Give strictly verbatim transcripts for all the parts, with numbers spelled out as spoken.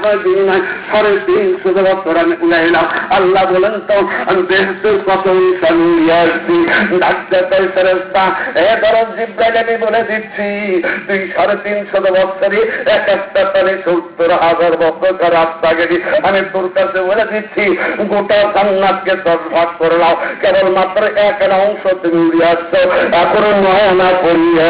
নয় দুই নয় সাড়ে তিনশো বছর আমি উড়াইলাম। আল্লাহ বলেন তো আমি বেহেশতের কত ইনসান উড়িয়ে আসছি। ডাক্তার ফেরেশতা এ ধরো জিব্রাইল আমি বলে দিচ্ছি তুই সাড়ে তিনশো বছরে এক একটা তারে সত্তর হাজার বছর রাস্তা গেলি। আমি তোর কাছে বলে দিচ্ছি গোটা জান্নাতকে দশ ভাগ করে নাও, কেবলমাত্র এক অংশ তুমি উড়িয়ে আসছো। এখনো নয় না পড়িয়ে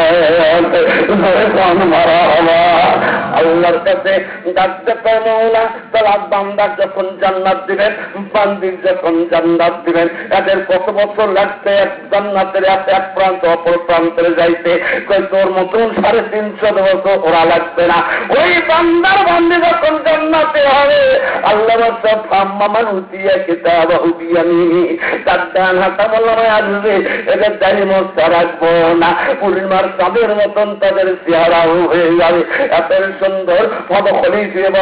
মারা হবা। আল্লাহর কাছে ডাকতে পারো না। তাহলে বান্দার যখন জান্নাত দিবেন, বান্দির যখন জান্নাত দিবেন, এদের কত বছর লাগছে এক জান্নাতের এক প্রান্ত অপর প্রান্তে যাইতে? তোর মতন সাড়ে তিনশো বছর ওরা লাগবে না। ওই বান্দার বান্দি যখন জান্নাতে হবে, আল্লাহ মামান উঠিয়া কিতাব হুবিয়ানি তার ডান হাতা বললাম আসবে, এদের দাড়ি মশা রাখবো না, পূর্ণিমার চাঁদের মতন তাদের চেহারাও হয়ে যাবে। এত সুন্দর পদ খলি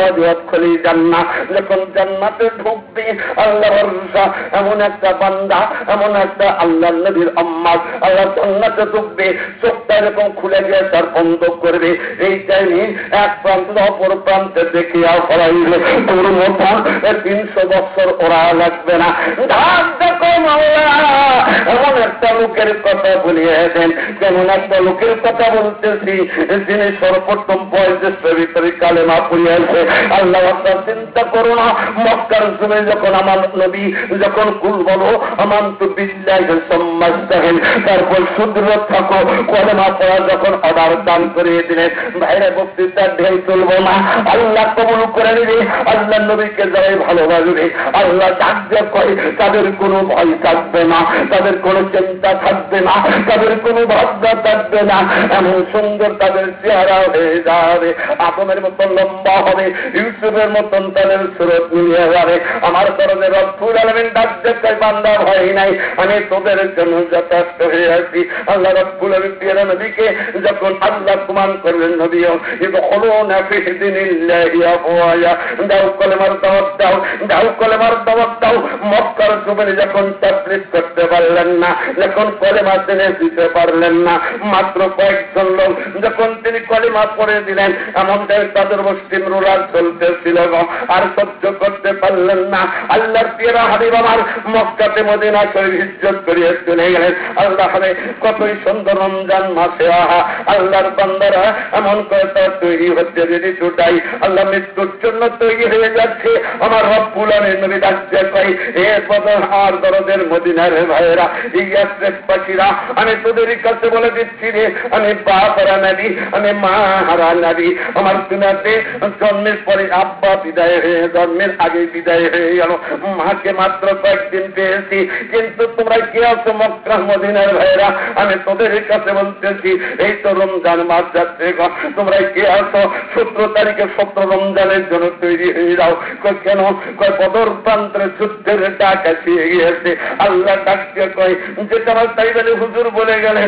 খলি জান্নাত। যখন জান্নাতে ঢুকবে আল্লাহ ভরসা, এমন একটা বান্দা, এমন একটা আল্লাহ নবীর আম্মা, আল্লাহ জান্নাতে ঢুকবে, চোখটা এরকম খুলে গিয়ে তার বন্ধ করবে। এই টাইমে এক প্রান্ত অপর প্রান্তে দেখিয়া ফলাইলে তোর মতন তিনশো বছর ওরা লাগবে না। ধার দেখো আল্লাহ এমন একটা লোকের কথা বলিয়ে দেন। যেমন একটা লোকের কথা বলতেছি যিনি সর্বপ্রথম বয়োজ্যেষ্ঠের ভিতরে কালেমা পড়িয়েছে। আল্লাহ চিন্তা করো না, মক্কার জমে যখন আমার নবী যখন কুল বলো আমান্তু বিল্লাহি সুম্মাস্তাহিন, তারপর শুদ্ধ থাকো কালেমা পড়া যখন অর্ডার দান করে দিলেন, বাইরে বক্তৃতা ঢেউ তুলবো না, আল্লাহ কবুল করে নিবে। আল্লাহ নবীকে যারাই ভালোবাসবে আল্লাহ ডাকতে কয় তাদের কোনো ভয় থাকবে না, তাদের কোনো চিন্তা থাকবে না, তাদের কোনো ভাবনা থাকবে না। এমন সুন্দর তাদের চেহারা হয়ে যাবে, আদমের মতন লম্বা হবে, ইউসুফের মতন তাদের সুরত মিলিয়ে যাবে। আমার তরফে রব্বুল আলামিন ডাকতে কয় বান্দা ভয় নাই, আমি তোদের জন্য যথেষ্ট হয়ে আছি। আল্লাহ রব্বুল আলামিন প্রিয় নবীকে যখন আল্লাহ প্রমাণ করলেন, নবীও ইদখুলুনা ফি দীনিল্লাহি আফওয়াজা, দাও কলেমার দাওয়াত দাও, দাও কলেমার দাওয়াত দাও। মক্কার জমিনে যখন তাবলীগ করতে পারলেন না, যখন কলেমা জেনে দিতে পারলেন না, মাত্র কয়েকজন লোক যখন তিনি কলেমা পড়ে দিলেন, এমনটাই তাদের মুসলিম রুলার চলতেছিল আর সহ্য করতে পারলেন না। আল্লাহর প্রিয় হাবিব আমার মক্কাতে মদিনা শরীফ হিজরত করিয়ে চলে গেলেন। আল্লাহ হবে কতই সুন্দর রমজান মাসে আহা আল্লাহর বান্দারা এমন করে তার তৈরি হচ্ছে যদি ছুটাই আল্লাহ মৃত্যুর জন্য তৈরি হয়ে যাচ্ছে। আমার রব্বুল আলামিন নবী ডাকতে কই এ বদর আর দরদের মদিনার ভাইয়েরা, ইয়াসরিফ পাখিরা, আমি তোদের কাছে বলে দিচ্ছি রে, আমি বাপ হারা নবী, আমি মা হারা নবী। আমার দুনিয়াতে জন্মের পরে আব্বা বিদায় হয়ে জন্মের আগে বিদায় হয়ে গেল, মাকে মাত্র কয়েকদিন পেয়েছি। কিন্তু তোমরা কি আছো মক্কা মদিনার ভাইয়েরা, আমি তোদের কাছে বলতেছি এই তো রমজান মাস যাচ্ছে, তোমরা কে আছো সতেরো তারিখে সতেরো রমজানের জন্য তৈরি হয়ে যাও। কেন কয় বদর প্রান্তের যুদ্ধের ডাক আসিয়ে গিয়েছে। আল্লাহ ডাকতে কয় যে তোমার তাই বলে হুজুর বলে গেলেন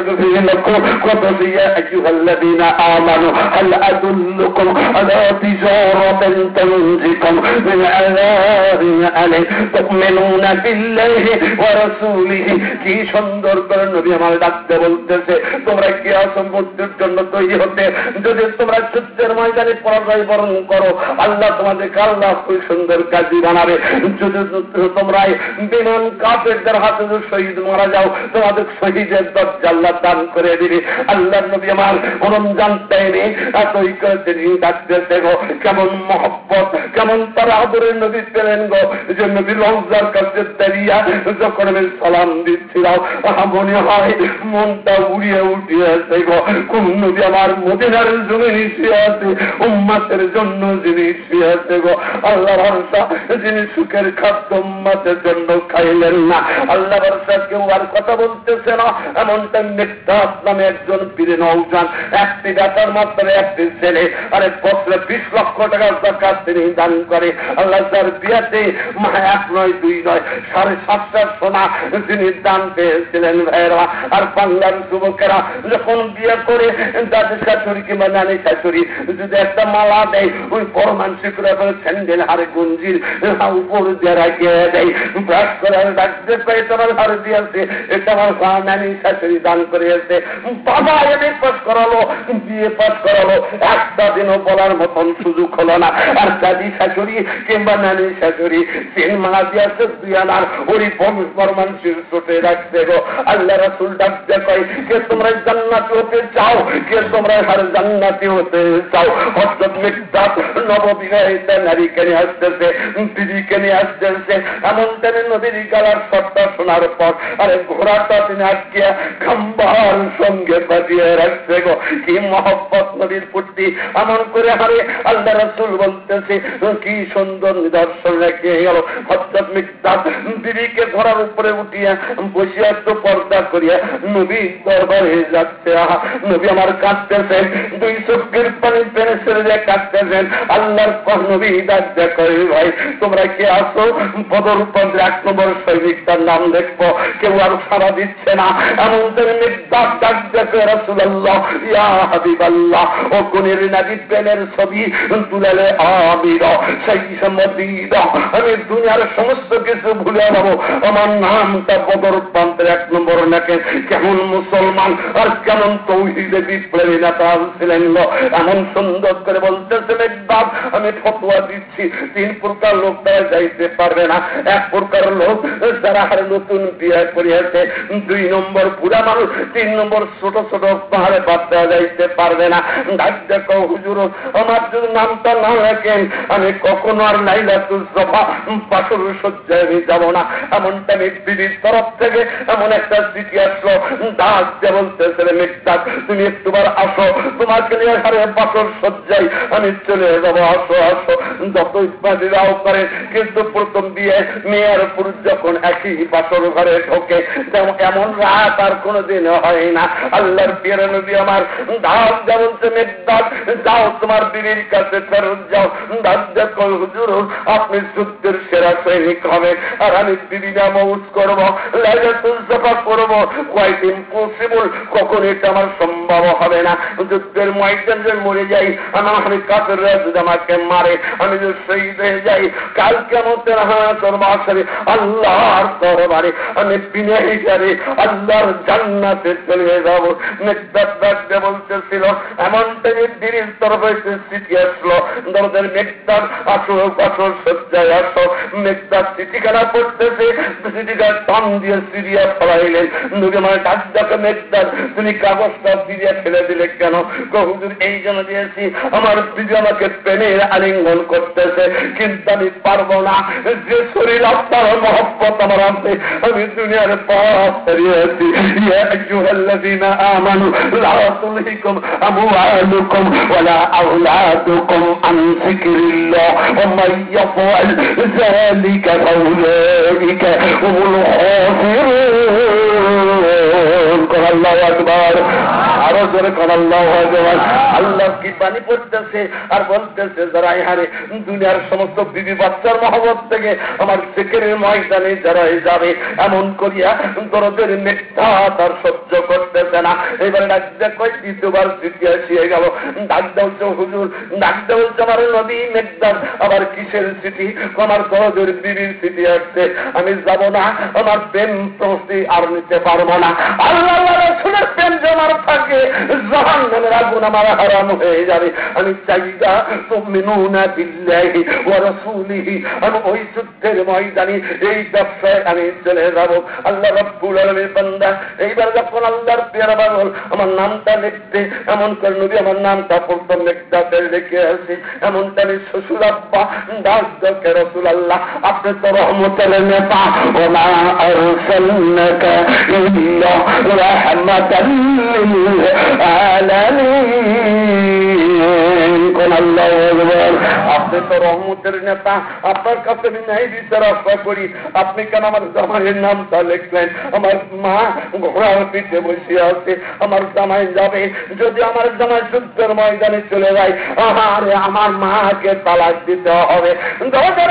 কত দিয়া আইয়ুহাল্লাযীনা আমানু হাল আদুল্লুকুম আলা তিজারাতিন তানজিকুম মিন আযাবিন আলীম তুমিনুনা বিল্লাহি ওয়া রাসূলিহি। কি সুন্দর করে নবী আমার ডাকতে বলতেছে তোমরা কি আছো মৃত্যুর জন্য তৈরি হতে। যদি তোমরা যুদ্ধের ময়দানে পরাজয় বরণ করো আল্লাহ তোমাদেরকে আল্লাহ খুব সুন্দর কাজী বানাবে। যদি তোমরা বিমান কাফেরদের হাতে শহীদ মারা যাও তোমাদের শহীদের দরজা আল্লাহ দান করে দিবে। আল্লাহ নবী আমার রমজান টাইমে এতই করে তিনি ডাকতেছে গো, কেমন মহব্বত, কেমন তারা আদরের নবী পেলেন গো, যে নবী রমজার কাছে দাঁড়িয়ে যখন আমি সালাম দিচ্ছিলাম মনে হয় মনটা উড়িয়ে উঠিয়েছে গো। কোন নবী আমার মদিনার জন্য শুয়ে আছে, উম্মতের জন্য যিনি শুয়ে আছে গো। আল্লাহ ভরসা যিনি সুখের খাদ্য উম্মতের জন্য খাইলেন না, আল্লাহ ভরসা কেউ আর কথা বলতেছে না। এমনটা মিফতাহ নামে একজন পীরে নওজান, একটি বেটার মাত্র একটি ছেলে, আর এক বছরে বিশ লক্ষ টাকার যাকাত তিনি দান করে। আল্লাহ যার বিয়াতে মা এক নয় দুই নয় সাড়ে সাতটার সোনা তিনি দান পেয়েছিলেন ভাইয়েরা। আর বাংলার যুবকেরা যখন বিয়ে করে দাদের শাশুড়ি কিংবা নানি শাশুড়ি যদি একটা মালা দেয় ওই পরমানসিক স্যান্ডেল হারে গঞ্জির উপর দিয়ে রাখিয়ে দেয়, ব্রাশ করে ডাকতে পাই তোমার হারে দিয়েছে, এটা আমার নানি শাশুড়ি দান করিয়েছে। বাবা এমএ পাস করালো, বিয়ে পাস করালো, একটা দিনও বলার মতন সুযোগ হলো না। আর দাদি শাশুড়ি কিংবা নানি শাশুড়ি তিন মানা দিয়েছে দুই আনার ওই বংশ মানুষের চোটে রাখছে গো। আল্লাহ রাসূল ডাকতে কয় কে তোমরা জান্নাতি হতে চাও, কে তোমরা হার জান্নাতি হতে চাও। হযরত মিকদাদ নববিবাহিতা নারীকে নিয়ে আসতেছে, দিদিকে নিয়ে আসতেছে। এমন টানে নবীর গলার শব্দটা শোনার পর আরে ঘোড়াটা তিনি আটকিয়া খাম্বার সঙ্গে বাঁধিয়ে রাখছে গো। কি মহব্বত নবীর প্রতি, এমন করে হারে আল্লাহ রাসূল বলতেছে কি সুন্দর নিদর্শন রেখে গেল। হযরত মিকদাদ দিদিকে ঘোড়ার উপরে উঠিয়া বসিয়া তো পর্দা করিয়া নবী দরবারে যাচ্ছে। আহা নবী আমার কাঁদতেছেন, দুই চোখের পানি পেনে ছেড়ে দিয়ে কাঁদতেছেন। আল্লাহর পর নবী ডাক দেখো ভাই তোমরা কে আসো, বদর পন্দ্র এক নম্বর সৈনিকটার নাম দেখবো। কেউ আর সারা দিচ্ছে না। এমন করে মিকদাদ ডাক দেখো রাসূলুল্লাহ ইয়া হাবিবাল্লাহ ও কোনের নাবি পেনের ছবি তুলালে আবির সেই সম্মতিদ আমি দুনিয়ার সমস্ত কিছু ভুলে যাবো। আমার নামটা বদর পন্থের এক নম্বর নাকে কেমন মুসলমান আর কেমন তৌহিদে বিপ্লবী নেতা ছিলেন। এমন সুন্দর করে বলতেছে মিকদাদ আমি ফতোয়া দিচ্ছি তিন প্রকার লোক তারা যাইতে পারবে না। এক প্রকার লোক যারা হারে নতুন বিয়ে করিয়াছে, দুই নম্বর বুড়া মানুষ, তিন নম্বর ছোট ছোট পাহাড়ে বাচ্চা যাইতে পারবে না। ডাক দেখো হুজুর আমার যদি নামটা না রাখেন আমি কখনো আর লাইলাতুল জফা পাথর সজ্জায় আমি যাবো না। এমনটা বিবির তরফ থেকে এমন একটা চিঠি আসলো। ডাক দিয়ে বলতেছে মিকদাদ তুমি একটুবার আসো, তোমাকে নিয়ে হারে পাথর সজ্জায় আমি চলে যাবো, আসো আসো। যত ইত্যাদিরাও করে কিন্তু প্রথম বিয়ে মেয়ের পুরুষ যখন একই পাথর ঘরে ঢোকে এমন রাত আর কোনোদিন হয় না। আল্লাহর প্রিয় নবী আমার ডাক দিয়ে বলছে মিকদাদ যাও তোমার বিবির কাছে ফেরত যাও। ডাক দেখো হুজুর আপনি যুদ্ধের সেরা সৈনিক হবেন আর আমি বিবি না মৌজ করবো, লাইলাতুল জফা করবো। কোয়াইট ইম্পসিবল, কখন এটা আমার সম্ভব হবে না। যুদ্ধের ময়দানে মরে যাই আমার আমি কাফেররা যদি আমাকে মারে আমি যদি শহীদ হয়ে যাই কাল কিয়ামতের হাসর মাহশরে আল্লাহর দরবারে আমি বিনা হিসাবে আল্লাহর জান্নাতে চলে যাব। মিকদাদ ডাকতে বলতেছিল এমনটাই দিনের তরফে চিঠি আসলো। দরদের মিকদাদ আসো আসো সজ্জায় আসো। মিকদাদ চিঠিখানা পড়তেছে, চিঠিখানা টান দিয়ে সিরিয়া ফেলাইলেন। নবী আমার ডাক ডাকে মিকদাদ তুমি কাগজটা সিরিয়া ফেলে দিলে কেন? হুজুর এই জন্য দিয়েছি আমার দিদি আমাকে প্রেমের আলিঙ্গন করতেছে কিন্তু আমি পারবো না। যে শরীর আপনার মহব্বত আমার আছে আমি দুনিয়ার পাপ হারিয়েছি। ইয়া আইয়ুহাল্লাযীনা আমানু লা তুলহিকুম আমওয়ালুকুম ওয়ালা আওলাদুকুম আন যিকরিল্লাহ ওয়া মান ইয়াফআল যালিকা ফাউলাইকা হুমুল খাসিরুন। আল্লাহু আকবার, আরো জোরে আল্লাহু আকবার। আল্লাহ কি পানি পড়তেছে আর বলতেছে যারা হারে দুনিয়ার সমস্ত বিবি বাচ্চার মহব্বত থেকে আমার জিকিরের ময়দানে যারা যাবে এমন করিয়া দরদের মিথ্যা তার সহ্য করতেছে না। এবার ডাকতে কয় দ্বিতীয়বার চিঠি আসিয়ে গেল। ডাকতে বলছে হুজুর, ডাকতে বলছে আমার নবী মিকদাদ আবার কিসের চিঠি? আমার দরদের বিবির চিঠি আসছে, আমি যাব না, আমার প্রেম প্রস্তি আর নিতে পারবো না। আল্লাহ রাসূলের প্রেম জমার থাকে জাহান্নামের আগুন আমার হারাম হয়ে যাবে। আমি চাই না তুমিনুনা বিল্লাহি ওয়া রাসূলিহি আমি ওই যুদ্ধের ময়দানে এই ব্যবসায় আমি চলে যাব। আল্লাহ রাব্বুল আলামিন বান্দা এইবার যখন আল্লাহর প্রিয় বাংল আমার নামটা লিখতে এমন করে নবী আমার নামটা প্রথম লিখতে লিখে আছে। এমনটা আমি শ্বশুর আব্বা ডাক দেখে রাসূলুল্লাহ আপনি তো রহমতের নেতা, ওয়া মা আরসালনাকা ইল্লা রাহমাতাল লিল আলামিন। কোন আল্লাহু আকবার। আপনি তো রহমতের নেতা, আপনার কাছে আমি ন্যায় বিচার আশা করি। আপনি কেন আমার জামাইয়ের নামটা লিখলেন? আমার মা ঘোড়ার পিঠে বসে আছে, আমার জামাই যাবে। যদি আমার জামাই যুদ্ধের ময়দানে চলে যায় আরে আমার মাকে তালাক দিতে হবে। দরদের নেতা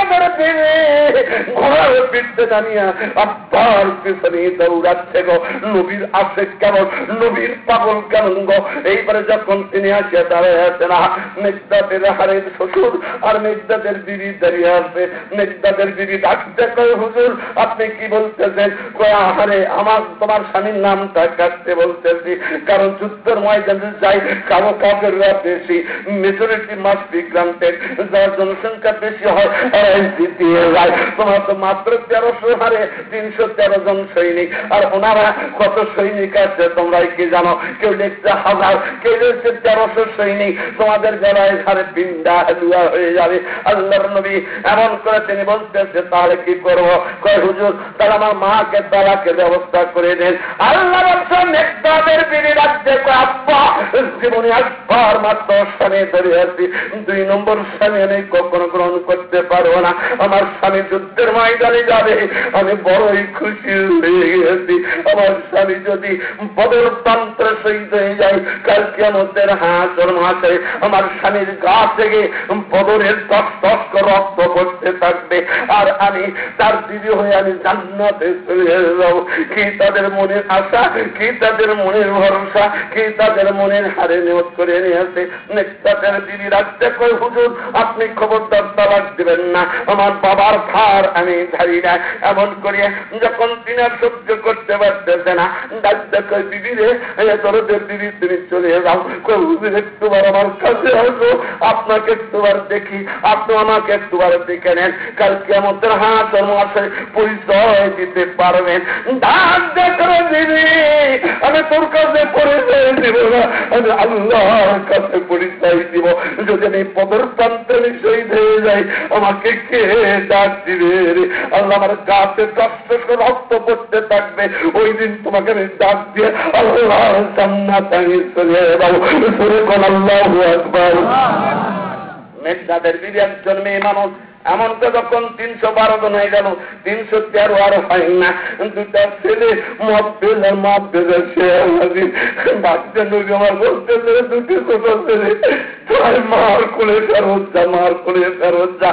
মেঘনাদের দিনে ঘোড়ার পিঠে দাঁড়িয়ে আব্বার পিছনে দৌড়াচ্ছে গো। নবীর আশেক কেমন, নবীর পাগল কেমন গো। এইবারে যখন তিনি আসিয়া দাঁড়ায় আছে না, মেঘদাদের হারের শ্বশুর আর মেঘদাদের বিবি দাঁড়িয়ে আসবে। মেঘদাদের বিবি ডাকতে কয় হুজুর আপনি কি বলতেছেন? কয় আহারে আমার তোমার স্বামীর নামটা কাটতে বলতেছি, কারণ যুদ্ধের ময়দানে যাই কালো কাপড়রা বেশি, মেজরিটি মাস্ট বি গ্রান্টেড, যার জনসংখ্যা বেশি হয় দিয়ে যায়। তোমার তো মাত্র তেরোশো হারে তিনশো তেরো জন সৈনিক, আর ওনারা কত সৈনিক আছে তোমরাই কি জানো? কেউ দেখছে হাজার, কেউ দেখছে তেরোশো সৈনিক। তোমাদের গলায় হারে পিন্ডা হালুয়া হয়ে যাবে। আল্লাহর নবী এমন করে তিনি বলতেছে তাহলে কি করবো? কয় হুজুর তাহলে আমার মাকে তালাকের ব্যবস্থা করে দেন। আল্লাহ বলছেন মেঘদাদের বিবি রাজ্যে আব্বা জীবনে একবার মাত্র স্বামী ধরে আছি, দুই নম্বর স্বামী আমি কখনো গ্রহণ করতে পারবো না। আমার স্বামী যুদ্ধের ময়দানে যাবে, আমি বড়ই খুশি হয়ে গেছি। আমার স্বামী যদি বদর প্রান্তে শহীদ হয়ে যায়, কাল কিয়ামতের হাসর মাঠে আমার স্বামীর গা থেকে বদরের দশ দশ রক্ত পড়তে থাকবে, আর আমি তার দিদি হয়ে আমি জান্নাতে চলে যাবো। কি তাদের মনের আশা, কি তাদের মনের ভরসা, কি তাদের মনের হারে নিয়ত করে নিয়েছে। নেতাদের দিদি রাখতে কই হুজুর আপনি খবরদার তালাক দিবেন না, আমার বাবার ভার আমি ধারি না। এমন করিয়ে যখন তিনি আর সহ্য করতে পারতেছে না, ডাক্তার কই দিদি রে তোরদের দিদি তুমি চলে যাও। কই হুজুর একটুবার আমার কাছে আসো, আপনাকে একটুবার দেখি, আপনি আমাকে একটুবার দেখে নেন, কাল কিয়ামতের হাসর মাঠে পরিচয় দিতে পারবেন। ডাক্তার করে দিদি আমি তোর কাছে পরিচয় দিব না, আমি আল্লাহর কাছে পরিচয় দিব। যদি আমি পদর প্রান্তে শহীদ হয়ে যাই আমাকে কে ডাক দিবে? আল্লাহ আমার গাছে কষ্ট রক্ত পড়তে থাকবে, ওই দিন তোমাকে আমি ডাক দিয়ে আল্লাহ জান্নাত আমি চলে যাবো। সুরে কোন আল্লাহু আকবার। মেঘনাদের বিবি একজন মেয়ে মানুষ, এমন তো যখন তিনশো বারো জন হয়ে গেল, তিনশো তেরো আর হয় না, দুটা ছেলে মদ পেলে মদ পেলে সে বাচ্চা নবী আমার বলতে দুটি ছোট ছেলে তোমার মার কোলে ফেরত যা, মার কোলে ফেরত যা।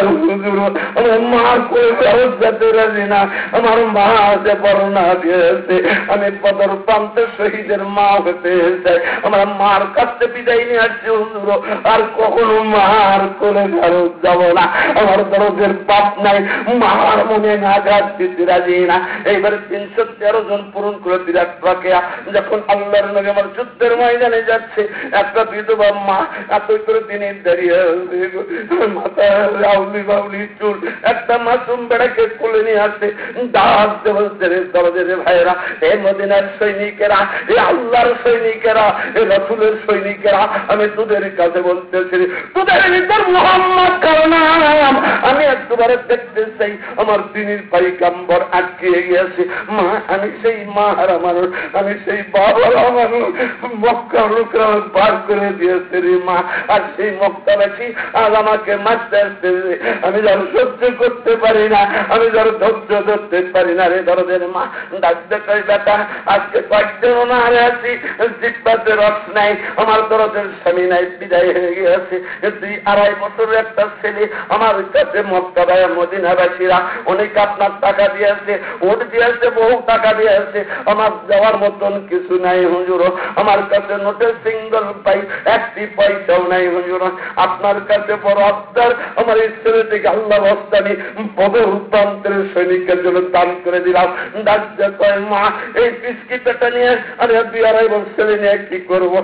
আমার মার কোলে ফেরত যেতে রাজি না, আমার মা আছে বর্ণা দিয়েছে, আমি বদর প্রান্তে শহীদের মা হতে চাই, আমার মার কাছে বিদায় নিয়ে আসছি হুজুর, আর কখনো মার কোলে ফেরত যাব না। আমার দরদের পাপ নাই, মার মনে আঘাত দিতে রাজি না। এইবারে তিনশো তেরো জন পূরণ করে বিরাট প্রক্রিয়া। যখন আল্লাহর নবী আমার যুদ্ধের ময়দানে যাচ্ছে, একটা বিধবা মা এত করে তিনি দাঁড়িয়ে মাথা রাউলি বাউলি চুল, একটা মাসুম বেড়াকে কোলে নিয়ে আসে, দাস বলছে রে দরদের ভাইয়েরা, এ মদিনার সৈনিকেরা, এ আল্লাহর সৈনিকেরা, এ রাসূলের সৈনিকেরা, আমি তোদের কাছে বলতেছি তোদের ভিতর মুহাম্মদ কারণ আমি একবারে দেখতে চাই। আমার দিনের পয়গম্বর আটকে গিয়েছে। মা আমি সেই মা হারা মানুষ, আমি সেই বাবারা মানুষ, মক্কার লোকরা বার করে দিয়েছে রে মা, আর সেই মক্কাবাসী আজ আমাকে মারতে আসতে, আমি যার সহ্য করতে পারি না, আমি যার ধৈর্য ধরতে পারি না রে দরদের মা। ডাকতে কই বেটা আজকে কয়েকজন না হারে আছি, জিব্বাতে রস নাই, আমার দরদের স্বামী নাই, বিদায় হয়ে গিয়েছে। দুই আড়াই বছরের একটা ছেলে আমার কাছে মক্কাবায় মদিনাবাসীরা অনেক আপনার টাকা দিয়েছে, ওট দিয়েছে, বহু টাকা দিয়েছে, আমার দেওয়ার মতন কিছু নাই হুজুর, আমার কাছে নোটের সিঙ্গল পাই একটি পয়সাও নাই হুজুর, আপনার কাছে বড় আবদার, আমার এই ছেলেটিকে আল্লাহ বস্তানি বদর প্রান্তের সৈনিকের জন্য দান করে দিলাম। ডাকতে কয় মা এই বিস্কিটটা নিয়ে আমি দুই আড়াই বছর ছেলে নিয়ে কি করবো?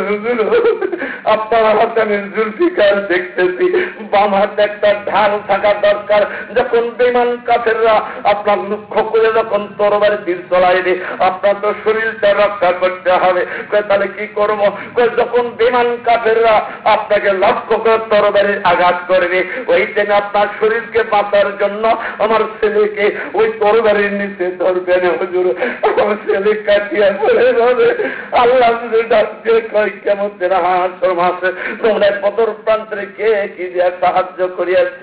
আপনার হাতে আমি জুলফিকার দেখতেছি, বাম হাতে একটা ঢাল থাকা দরকার, যখন বেঈমান কাফেররা আপনার লক্ষ্য করে যখন তরবারি তীর চলাইবে আপনার তো শরীরটা রক্ষা করতে হবে। তাহলে কি করবো? যখন বেঈমান কাফেররা আপনাকে লক্ষ্য করে তরবারির আঘাত করবে, ওই দিন আপনার শরীরকে বাঁচার জন্য আমার ছেলেকে ওই তরবারির নিচে ধরবেন হুজুর, আমার ছেলে কাটিয়া পড়ে যাবে। আল্লাহ ডাকছে কয় কেমন হাসর মাসে তোমরা বদর প্রান্তে কে কি দিয়ে সাহায্য করিয়াছিল?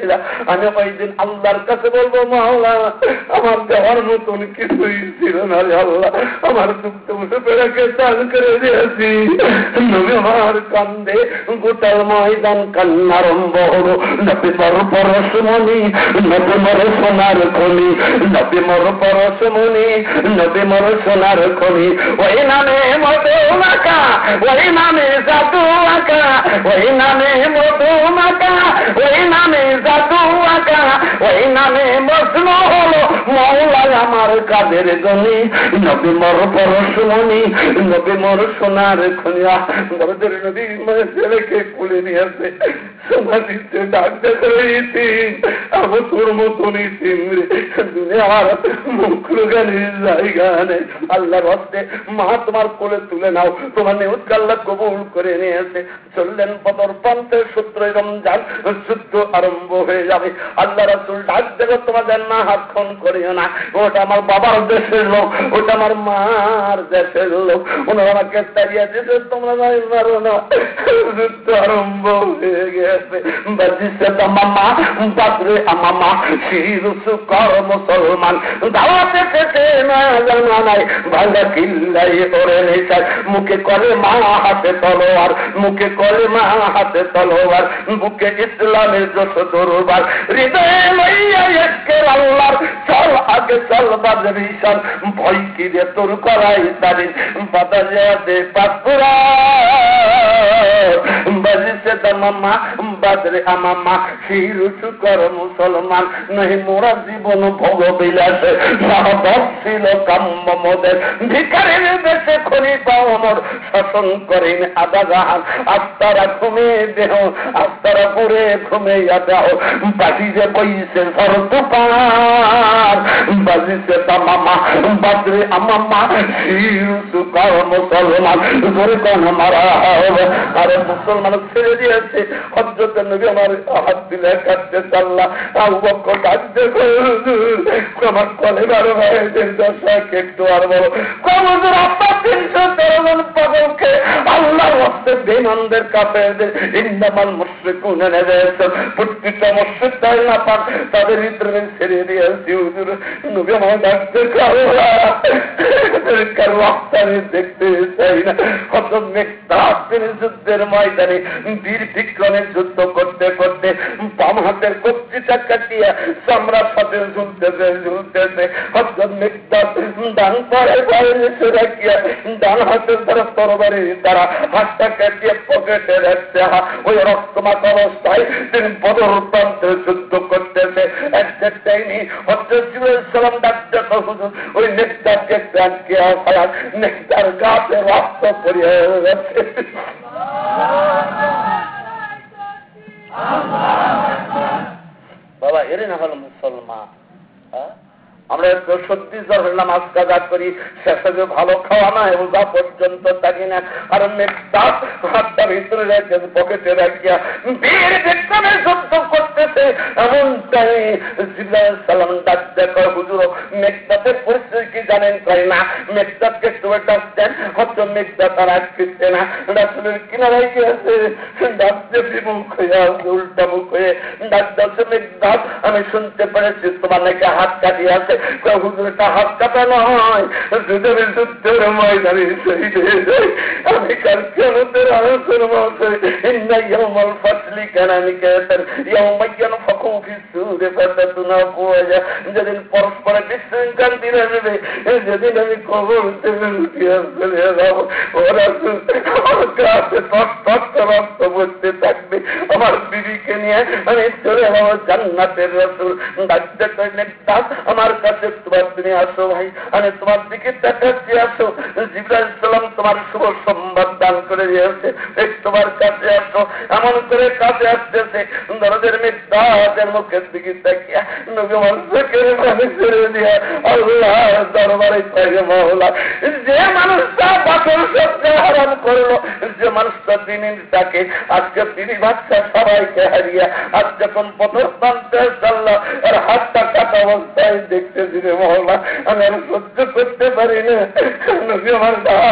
আমি ওই দিন আল্লাহর কাছে বলবো, মাওলা আমার দেওয়ার মতন কিছুই ছিল না রে আল্লাহ, আমার দুঃখ বসে পেড়াকে দান করে দিয়েছি। নবী আমার কান্দে গোটাল ময়দান কান্নারম্ভ হলো। নবী মর পরশমণি, নবী মর সোনার খনি, নবী মর পরশমণি, নবী মর সোনার খনি। ওই নামে মধু মাখা, ওই নামে জাদু আঁকা, ওই নামে মধু মাখা, ওই নামে জাদু আঁকা, ওই নামে মজনু হলো মওলা আমার কাদের গনি। নবী মর পরশমণি, নবী মর সোনার খনিয়া। বড়দের নদী মানে ছেলেকে কুলে নিয়ে আসে, সোনা দিচ্ছে, ডাকতে করেছি আবু তোর মতনই চিমরে দুনিয়ার মুখ লুকানির জায়গা নেই। আল্লাহর হস্তে মা তোমার কোলে তুলে নাও, তোমার নিউজকে আল্লাহ কবুল করে নিয়েছে। চললেন বদর প্রান্তের সূত্রে রমজান যুদ্ধ আরম্ভ হয়ে যাবে। আল্লাহ রাসূল ডাক দেবে, তোমাদের না হাত খন করিও না, ওটা আমার বাবার দেশের লোক, ওটা আমার মার দেশের লোক, ওনারা আমাকে তাড়িয়ে দিতে তোমরা নাই মারো না। যুদ্ধ আরম্ভ হয়ে গেছে। বাজিছে মামা বাদরে আমামা শিরুসু কর মুসলমান দাওয়াতে থেকে না জানা নাই ভাঙা কিল্লাই ওরে নেশার মুখে করে মা হাতে তলোয়ার, মুখে করে মা হাতে তলোয়ার, বুকে ইসলামের যশ দরবার, হৃদয়ে লইয়া একের আল্লাহর চল আগে চল বাজে ঈশান, ভয় কি রে তোর করাই তারিন বাদা দে পাপুরা। বাজিছে মামা বাদরে আমামা শিরুসু কর মুসলমান, নহি মোরা জীবন ভোগ বিলাসে ছিল কাম্য মোদের, ভিখারির দেশে খলিফা ওমর শাসন করেন আধা জাহান। আস্তারা ঘুমে দেহ, আস্তারা পুরে ঘুমেয়া দেহ, বাজিছে বইছে শরত পার। বাজিছে মামা বাদরে আমামা শিরুসু কর মুসলমান, ধরে কোন মারা হবে। আরে মুসলমান ছেড়ে দিয়েছে। হযরত নবী আমার হাত দিলে কাটতে চাল্লা, আবু বকর কাটতে আমার কলে বারো ভাইদের দশাকে একটু আর বলো কবুজুর আপনার তিনশো তেরো জন পাগলকে আল্লাহর হস্তে বেঈমানদের কাফেরদের ইন্নামাল মুশরিকুনা নাজাসাত, প্রত্যেকটা মুশরিক তাই না পাক তাদের ভিতরে ছেড়ে দিয়েছি। হুজুর নবী আমার ডাকতে কারোরা কার ওয়াক্তারে দেখতে চাই না। হযরত মেকদাদ তিনি যুদ্ধের ময়দানে বীর বিক্রমে যুদ্ধ করতে করতে বাম হাতের কবজিটা কাটিয়া চামড়ার সাথে ঝুলতেছে ঝুলতেছে হযরত মেকদাদ ডান পায়ে পায়ে এসে রাখিয়া ডান হাতের দ্বারা তরবারির দ্বারা হাতটা কাটিয়ে পকেটে রাখছে। ওই রক্তমাখা অবস্থায় তিনি বদর প্রান্তে যুদ্ধ করতেছে। একটা টাইমে হযরত জিবরাইল সালাম ডাকতে হুজুর ওই মেকদাদকে কাটিয়া ফেলা, মেকদার গাতে রক্ত পড়িয়ে গেছে। বাবা এরে না হলো মুসলমান, আমরা সত্যি নামাজ কাজা করি, শেষে ভালো খাওয়া না ওজা পর্যন্ত থাকি না। আর মেকদাদ হাতটা ভিতরে রেখে পকেটে রাখিয়া বীর বিক্রমে যুদ্ধ করতেছে। এমন টাই জিবরাইল সালাম ডাক দেখো হুজুর মেকদাদের পরিস্থিতি কি জানেন কয় না। মেকদাদকে তুমি ডাকতেন, হয়তো মেকদাদ আর আগ ফিরতে না, রাসূলের কিনারায় গিয়েছে, ডাকতে মুখ হয়ে উল্টা মুখ হয়ে ডাক ডাকছে মেকদাদ আমি শুনতে পেরেছি তোমার নাকি হাত কাটিয়ে আছে। হুজুরটা হাত কাটা নয়, যুদ্ধের যুদ্ধের ময়দানে শহীদ হয়ে যায়। আমি কাল কিয়ামতের আলোচনা বলছি ইন্না ইয়াউমাল ফাসলি কানা নিকাতান ইয়াউমা ইয়ানফাখু ফিস-সূরি ফাতাতুনাবুয়া, যেদিন পরস্পরে বিশৃঙ্খল দিন আসবে, যেদিন আমি কবর থেকে উঠিয়া চলে যাব, ওরা আমার কাছে তত্ত্ব রক্ত বলতে থাকবে। আমার বিবিকে নিয়ে আমি চলে যাবো জান্নাতের রাসূল ডাকতে কই মেকদাদ আমার কাছে তোমার তুমি আসো ভাই, আমি তোমার দিকে তাকাচ্ছি আসো। জিবরাইল সালাম তোমার শুভ সংবাদ দান করে দিয়েছে, তোমার কাছে আসো। এমন করে কাছে আসতেছে, দরদের মেকদাদের মুখের দিকে তাকিয়া নবী আমার চোখের পানি ছেড়ে দিয়া আল্লাহ দরবারে পাইবে মাওলা। যে মানুষটা বাসর সত্যি হারাম করলো, যে মানুষটা দিনের ডাকে আজকে তিনি বাচ্চা সবাইকে হারিয়া আজ যখন পথর প্রান্তে আল্লাহ আর হাতটা কাটা অবস্থায় দেখতে দিলে মহল্লা আমি আর সহ্য করতে পারি না। নবী আমার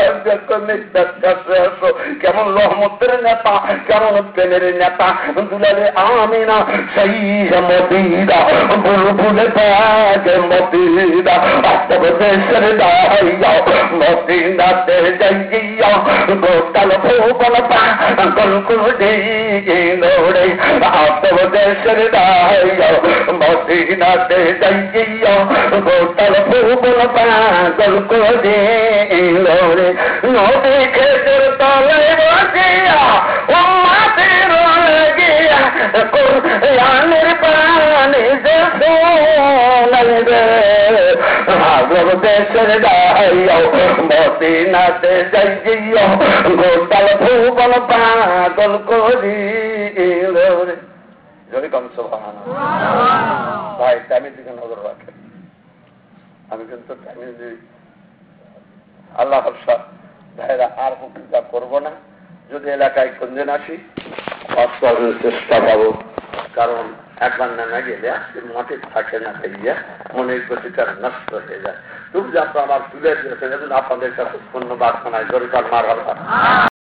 আসো, কেমন রহমতের নেতা, কেমন প্রেমের নেতা, দুলালে আমিনা সেই মদিনা বুলবুলে পাগে মদিনা আত্ম দেশের দাইয়া মদিনাতে যাইয়া গোটাল ভুবন পাগল করে রে আত্ম দেশের দাইয়া মদিনাতে যাইয়া গোটাল ভুবন পাগল করে রে নদী খেতের তলে বসিয়া ও মাটির গিয়া কোরআনের পানি যে শোনাইবে আগ্রহ দেশের দাইয়া মদিনাতে যাইয়া গোটাল ভুবন পাগল করিল রে। যদি কম সুবহানাল্লাহ। ভাই টাইমের দিকে নজর রাখেন, আমি কিন্তু টাইমের দিকে আল্লাহ ভরসা ভাইরা আর বক্তৃতা করবো না। যদি এলাকায় কোনদিন আসি চেষ্টা পাবো, কারণ একবার নামে গেলে মাঠে থাকে না খাইয়া মনের গতিটা নষ্ট হয়ে যায়। তুমি যে আপনার আমার তুলে দিয়েছেন আপনাদের কাছে পূর্ণ বাসনায় জরিপার মার